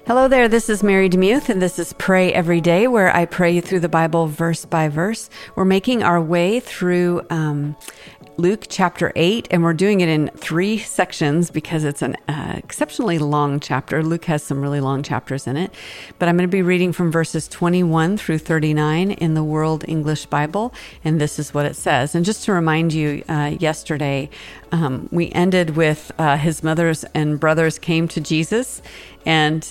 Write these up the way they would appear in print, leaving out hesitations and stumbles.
Hello there, this is Mary DeMuth, and this is Pray Every Day, where I pray you through the Bible verse by verse. We're making our way through Luke chapter 8, and we're doing it in 3 sections because it's an exceptionally long chapter. Luke has some really long chapters in it, but I'm going to be reading from verses 21 through 39 in the World English Bible, and this is what it says. And just to remind you, yesterday we ended with his mothers and brothers came to Jesus, and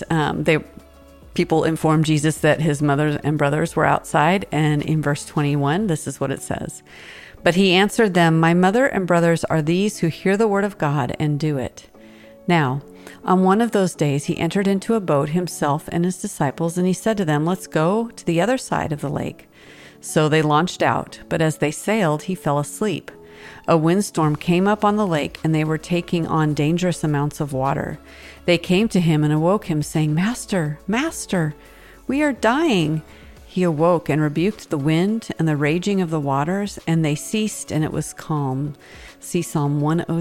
people informed Jesus that his mother and brothers were outside. And in verse 21, this is what it says. But he answered them, "My mother and brothers are these who hear the word of God and do it." Now, on one of those days, he entered into a boat himself and his disciples, and he said to them, "Let's go to the other side of the lake." So they launched out, but as they sailed, he fell asleep. A windstorm came up on the lake, and they were taking on dangerous amounts of water. They came to him and awoke him, saying, "Master, Master, we are dying." He awoke and rebuked the wind and the raging of the waters, and they ceased, and it was calm. See Psalm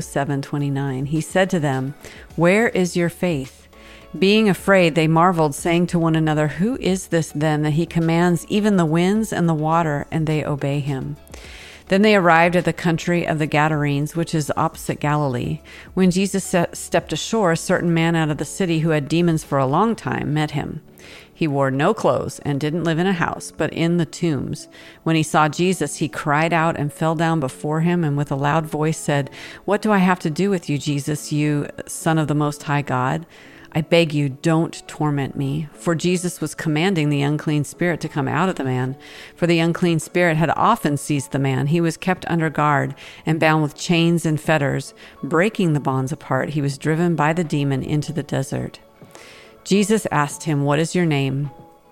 107:29. He said to them, "Where is your faith?" Being afraid, they marveled, saying to one another, "Who is this then that he commands even the winds and the water, and they obey him?" Then they arrived at the country of the Gadarenes, which is opposite Galilee. When Jesus stepped ashore, a certain man out of the city who had demons for a long time met him. He wore no clothes and didn't live in a house, but in the tombs. When he saw Jesus, he cried out and fell down before him, and with a loud voice said, "What do I have to do with you, Jesus, you Son of the Most High God? I beg you, don't torment me." For Jesus was commanding the unclean spirit to come out of the man. For the unclean spirit had often seized the man. He was kept under guard and bound with chains and fetters. Breaking the bonds apart, he was driven by the demon into the desert. Jesus asked him, "What is your name?"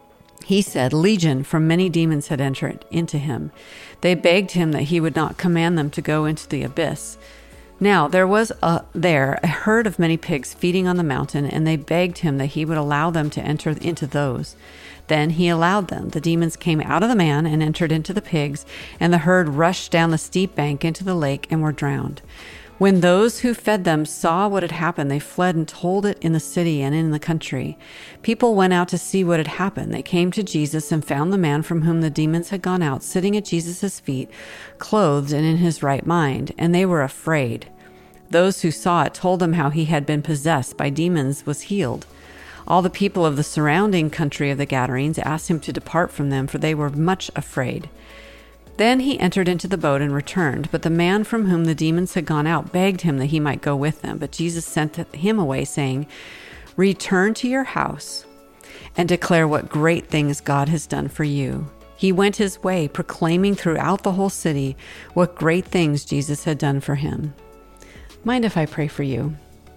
He said, "Legion," for many demons had entered into him. They begged him that he would not command them to go into the abyss. Now there was there a herd of many pigs feeding on the mountain, and they begged him that he would allow them to enter into those. Then he allowed them. The demons came out of the man and entered into the pigs, and the herd rushed down the steep bank into the lake and were drowned. When those who fed them saw what had happened, they fled and told it in the city and in the country. People went out to see what had happened. They came to Jesus and found the man from whom the demons had gone out, sitting at Jesus' feet, clothed and in his right mind, and they were afraid. Those who saw it told them how he had been possessed by demons was healed. All the people of the surrounding country of the Gadarenes asked him to depart from them, for they were much afraid. Then he entered into the boat and returned, but the man from whom the demons had gone out begged him that he might go with them. But Jesus sent him away, saying, "Return to your house and declare what great things God has done for you." He went his way, proclaiming throughout the whole city what great things Jesus had done for him. Mind if I pray for you?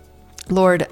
Lord,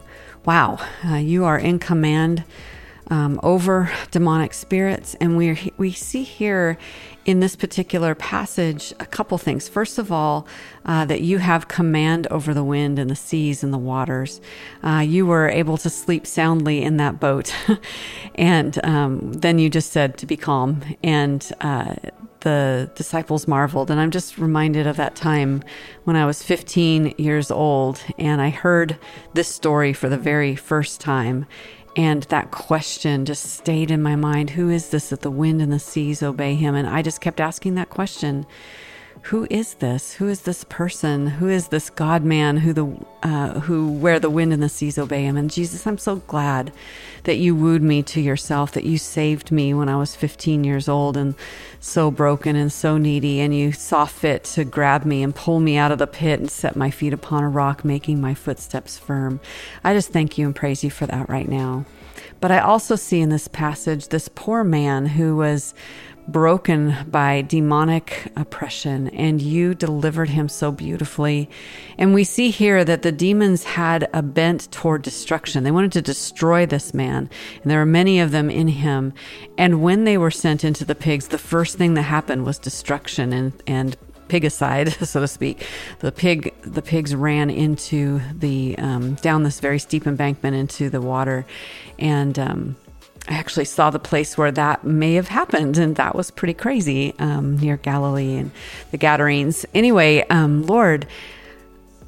you are in command over demonic spirits, and we see here in this particular passage a couple things. First of all, that you have command over the wind and the seas and the waters. You were able to sleep soundly in that boat, and then you just said to be calm, and the disciples marveled. And I'm just reminded of that time when I was 15 years old, and I heard this story for the very first time. And that question just stayed in my mind. Who is this that the wind and the seas obey him? And I just kept asking that question. Who is this? Who is this person? Who is this God-man where the wind and the seas obey him? And Jesus, I'm so glad that you wooed me to yourself, that you saved me when I was 15 years old and so broken and so needy, and you saw fit to grab me and pull me out of the pit and set my feet upon a rock, making my footsteps firm. I just thank you and praise you for that right now. But I also see in this passage this poor man who was broken by demonic oppression, and you delivered him so beautifully. And we see here that the demons had a bent toward destruction. They wanted to destroy this man, and there were many of them in him. And when they were sent into the pigs, the first thing that happened was destruction and pigicide, so to speak. The pigs ran into the down this very steep embankment into the water, and I actually saw the place where that may have happened, and that was pretty crazy, near Galilee and the Gadarenes. Anyway, Lord,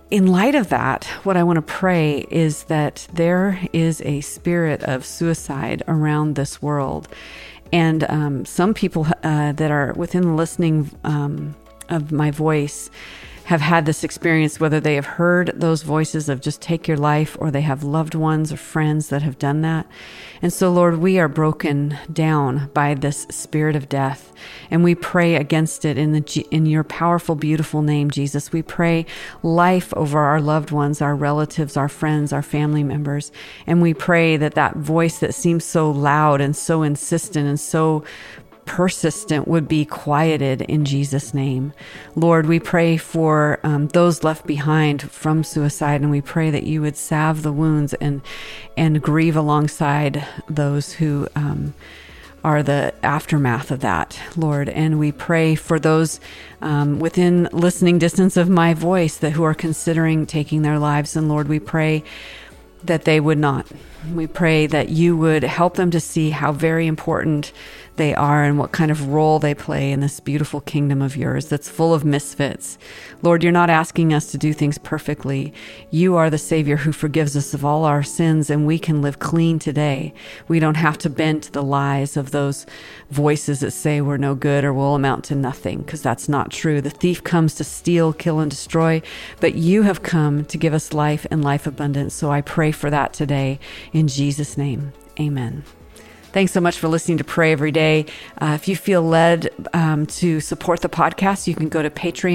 in light of that, what I want to pray is that there is a spirit of suicide around this world. And some people that are within the listening of my voice have had this experience, whether they have heard those voices of just take your life, or they have loved ones or friends that have done that. And so, Lord, we are broken down by this spirit of death, and we pray against it in your powerful, beautiful name, Jesus. We pray life over our loved ones, our relatives, our friends, our family members. And we pray that that voice that seems so loud and so insistent and so persistent would be quieted in Jesus' name. Lord, we pray for those left behind from suicide, and we pray that you would salve the wounds and grieve alongside those who are the aftermath of that, Lord. And we pray for those within listening distance of my voice who are considering taking their lives. And Lord, we pray that they would not. We pray that you would help them to see how very important they are and what kind of role they play in this beautiful kingdom of yours that's full of misfits. Lord, you're not asking us to do things perfectly. You are the Savior who forgives us of all our sins, and we can live clean today. We don't have to bend to the lies of those voices that say we're no good or will amount to nothing, because that's not true. The thief comes to steal, kill, and destroy, but you have come to give us life and life abundant. So I pray for that today in Jesus' name. Amen. Thanks so much for listening to Pray Every Day. If you feel led to support the podcast, you can go to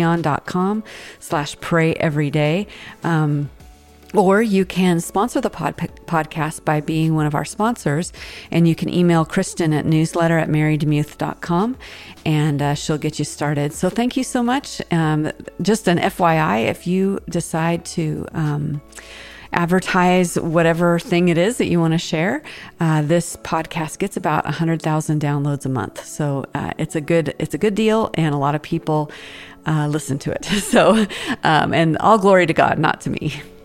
patreon.com/prayeveryday. Or you can sponsor the podcast by being one of our sponsors. And you can email Kristen at newsletter@marydemuth.com, and she'll get you started. So thank you so much. Just an FYI, if you decide to advertise whatever thing it is that you want to share, this podcast gets about 100,000 downloads a month. So it's a good deal, and a lot of people listen to it. So and all glory to God, not to me.